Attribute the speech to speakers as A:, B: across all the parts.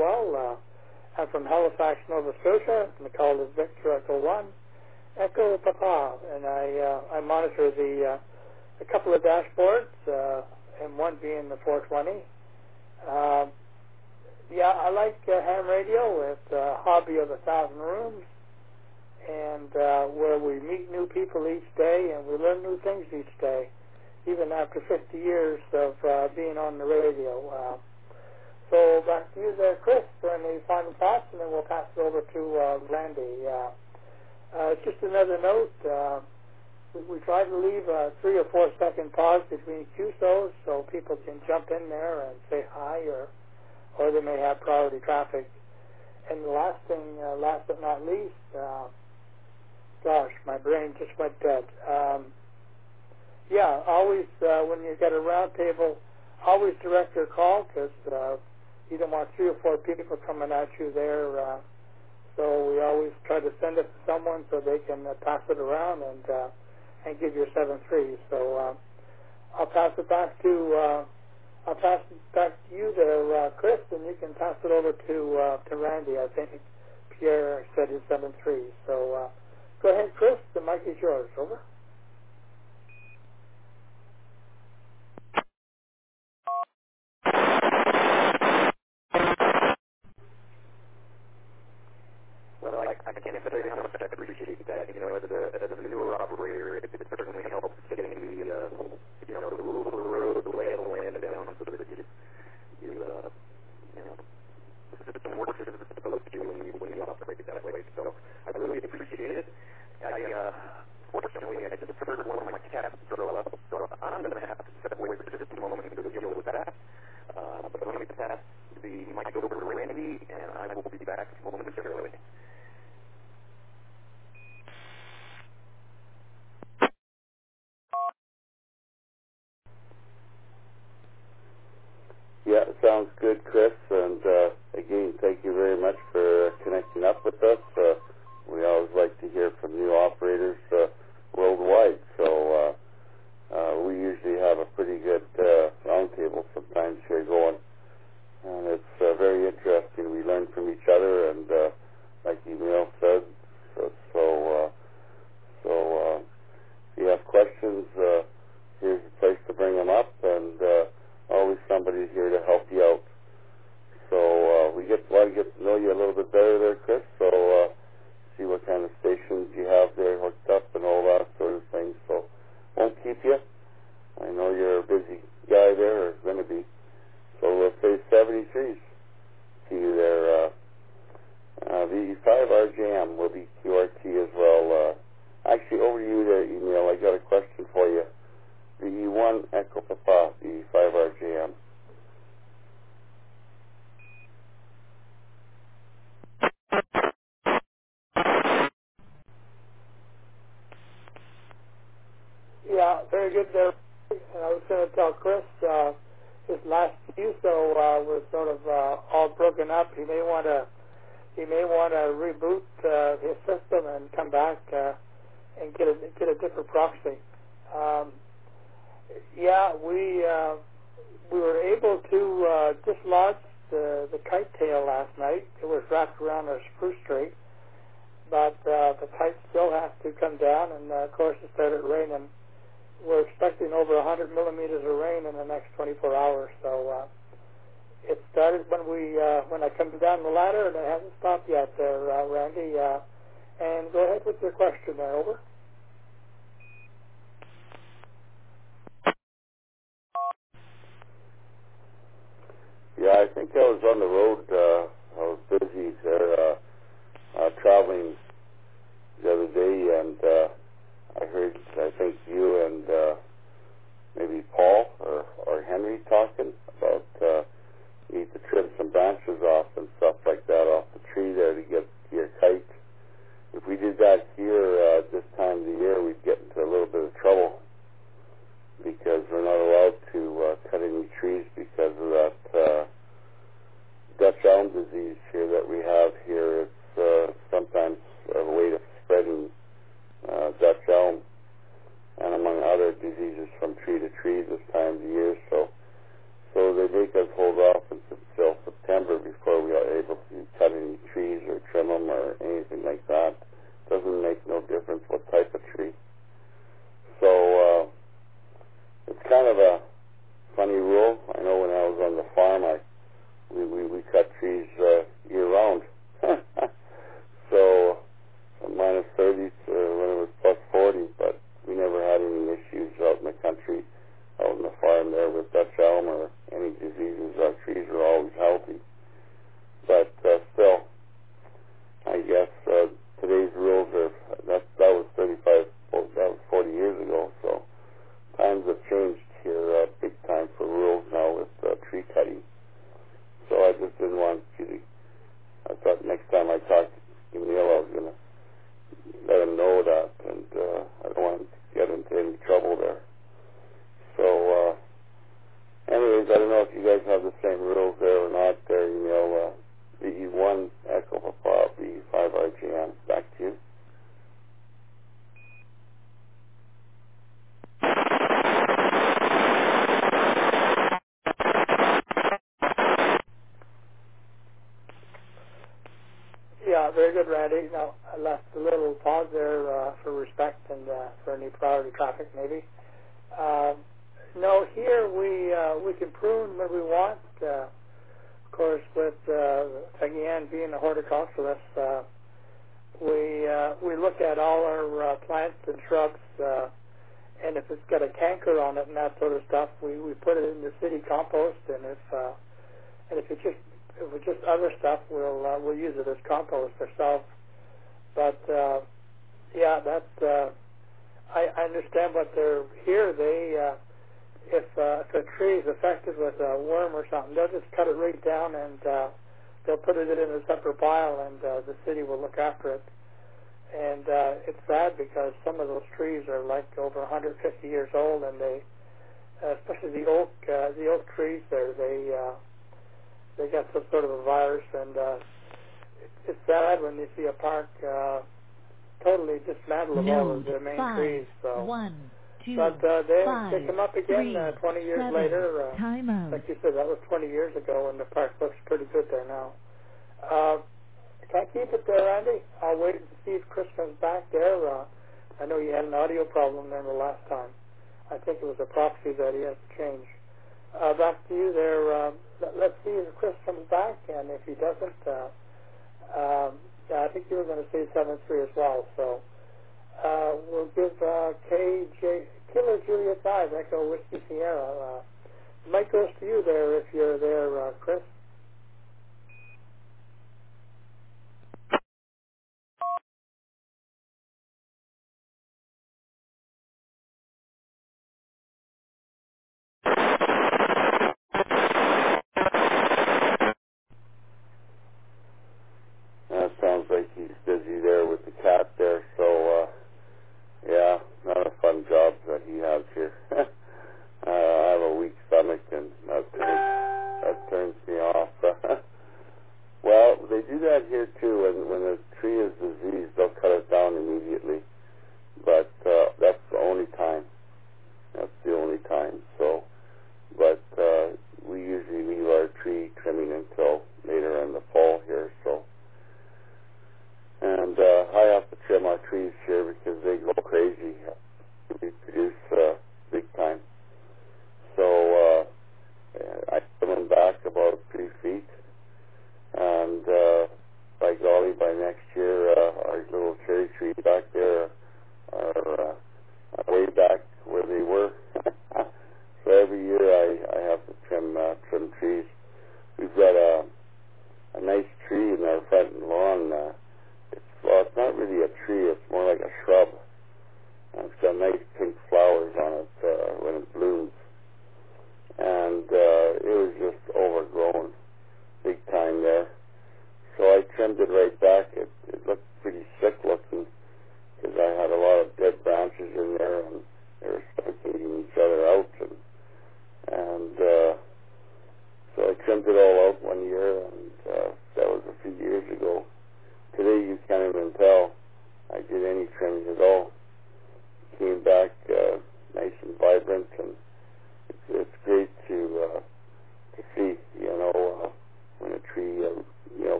A: well. I'm from Halifax, Nova Scotia. My call is Victor Echo 1, Echo Papa, and I monitor a couple of dashboards, and one being the 420. I like ham radio. It's a hobby of 1,000 rooms, and where we meet new people each day, and we learn new things each day, even after 50 years of being on the radio. So back to you there, Chris, for any final thoughts, and then we'll pass it over to Randy. Just another note, we try to leave a 3 or 4 second pause between QSOs so people can jump in there and say hi, or they may have priority traffic. And the last thing, last but not least, gosh, my brain just went dead. Always when you get a round table, always direct your call, because you don't want 3 or 4 people coming at you there. So we always try to send it to someone so they can pass it around and give your 7-3. So I'll pass it back to you there, Chris, and you can pass it over to Randy. I think Pierre said his 7-3. So go ahead, Chris. The mic is yours. Over.
B: Well, I can't emphasize how much I appreciate that. As a newer operator, it certainly helps getting the rules of the road, the lay of the land down, so that the system works as it's supposed to when you operate it that way. So I really appreciate it. Fortunately, I just heard one of my cats throw up, so I'm going to have to step away for just a moment to deal with that. But let me pass the mic over to Randy, and I will be back momentarily.
C: Yeah, sounds good, Chris. And again, thank you very much for connecting up with us. We always like to hear from new operators worldwide. So we usually have a pretty good roundtable sometimes here going. And it's very interesting. We learn from each other, and like Emil said, if you have questions, here's the place to bring them up, and always somebody here to help you out. So we want to get to know you a little bit better there, Chris. So see what kind of stations you have there hooked up and all that sort of thing. So won't keep you. I know you're a busy guy there, or going to be. So let's say 73s to you there. The 5RJM will be QRT as well. Actually, over to you there, Emil. I got a question for you. The E1 Echo Papa, the 5RJM.
A: Yeah, very good there. And I was going to tell Chris his last QSO was sort of all broken up. He may want to reboot his system and come back and get a different proxy. We were able to dislodge the kite tail last night. It was wrapped around our spruce tree, but the kite still has to come down, and of course it started raining. We're expecting over 100 millimeters of rain in the next 24 hours. So it started when I come down the ladder, and it hasn't stopped yet there, Randy. And go ahead with your question there. Over.
C: Yeah, I think I was on the road. I was busy there traveling the other day, and I heard, I think you and maybe Paul or Henry talking about you need to trim some branches off and stuff like that off the tree there to get your kite. If we did that here this time of the year, we'd get into a little bit of trouble because we're not allowed to cut any trees because of that Dutch elm disease here that we have here. It's sometimes a way of spreading Dutch elm and among other diseases from tree to tree this time of the year. So they make us hold off until September before we are
A: very good, Randy. Now, I left a little pause there for respect and for any priority traffic, maybe. No, here we can prune when we want. Of course, with again being a horticulturalist, we look at all our plants and shrubs, and if it's got a canker on it and that sort of stuff, we put it in the city compost. And if it's just other stuff, we'll use it as compost ourselves. But yeah, that I understand what they're here. They if a tree is affected with a worm or something, they'll just cut it right down and they'll put it in a separate pile, and the city will look after it. And it's sad because some of those trees are like over 150 years old, and they, especially the oak trees, they got some sort of a virus, and it's sad when you see a park totally dismantled of all of the main trees. So.
D: 1, 2,
A: But they
D: 5,
A: come up again
D: 3,
A: 20 years
D: 7,
A: later.
D: time out.
A: Like you said, that was 20 years ago, and the park looks pretty good there now. Can I keep it there, Andy? I'll wait to see if Chris comes back there. I know you had an audio problem there the last time. I think it was a proxy that he had to change. Back to you there. Let's see if Chris comes back, and if he doesn't, I think you were going to say 7-3 as well. So we'll give KJ Killer Julia 5 Echo Whiskey Sierra. Mike goes to you there if you're there, Chris.
C: That sounds like he's busy there with the cat there. So yeah, not a fun job that he has here. I have a weak stomach, and that turns me off.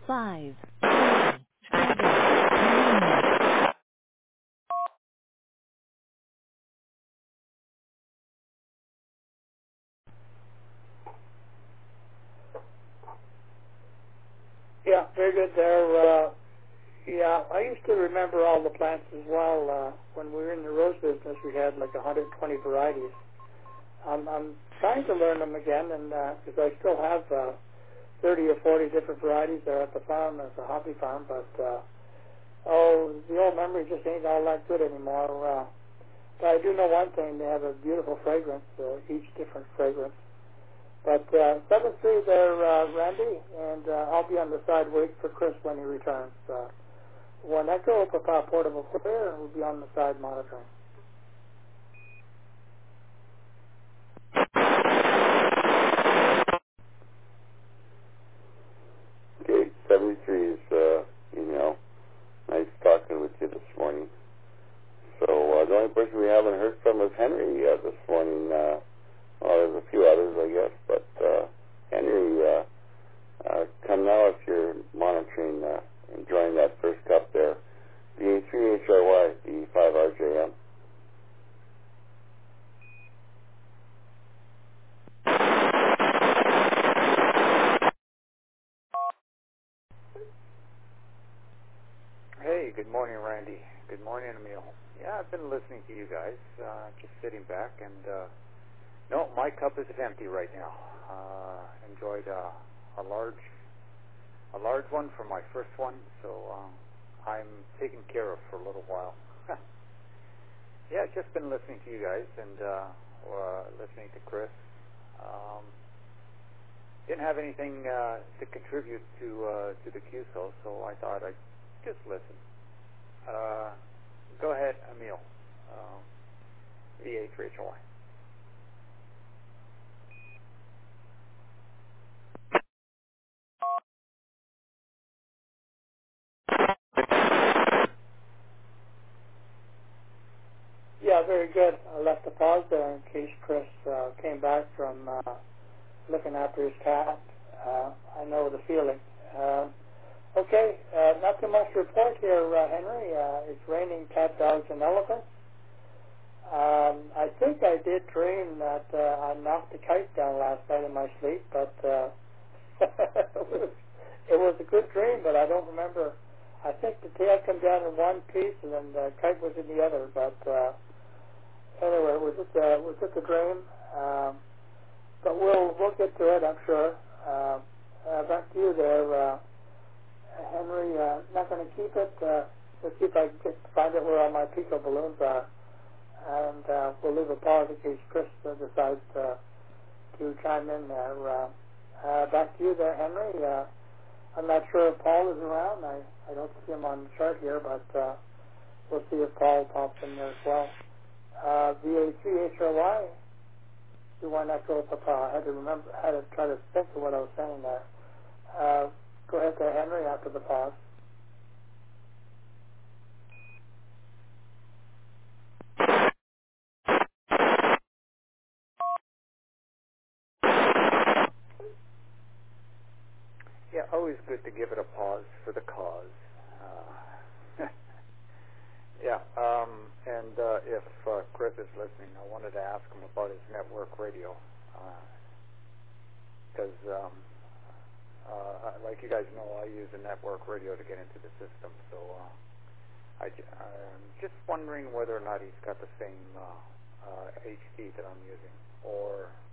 D: 5, 4, 3, 2.
A: Yeah, very good there. Yeah, I used to remember all the plants as well. When we were in the rose business, we had like 120 varieties. I'm trying to learn them again, and because I still have 30 or 40 different varieties there at the farm as a hobby farm, but the old memory just ain't all that good anymore. But I do know one thing: they have a beautiful fragrance, each different fragrance. But 7-3 there, Randy, and I'll be on the side waiting for Chris when he returns. When I go up with our portable clear, we'll be on the side monitoring.
C: Okay, 73 is email. Nice talking with you this morning. So the only person we haven't heard from is Henry this morning. Well, there's a few others, I guess, but Henry, come now if you're monitoring, enjoying that first cup there. BA3HRY, B5RJM.
E: Hey, good morning, Randy. Good morning, Emil. Yeah, I've been listening to you guys, just sitting back, and no, my cup is empty right now. Enjoyed a large one for my first one, so I'm taken care of for a little while. Yeah, just been listening to you guys and listening to Chris. Didn't have anything to contribute to the QSO, so I thought I'd just listen. Go ahead, Emil. VH3HY.
A: Yeah, very good. I left a pause there in case Chris came back from looking after his cat. I know the feeling. Okay, not too much to report here, Henry. It's raining cat, dogs, and elephants. I think I did dream that I knocked a kite down last night in my sleep, but it was a good dream, but I don't remember. I think the tail came down in one piece and then the kite was in the other, but anyway, was it the dream? But we'll get to it, I'm sure. Back to you there, Henry. Not going to keep it. Let's see if I can find out where all my Pico balloons are. And we'll leave a pause in case Chris decides to chime in there. Back to you there, Henry. I'm not sure if Paul is around. I don't see him on the chart here, but we'll see if Paul pops in there as well. VA3HRY. Do why not go with the Paul? I had to try to think of what I was saying there. Go ahead there, Henry, after the pause.
E: Yeah, always good to give it a pause for the cause. Yeah, and if Chris is listening, I wanted to ask him about his network radio. Because, like you guys know, I use a network radio to get into the system. So I'm just wondering whether or not he's got the same HD that I'm using, or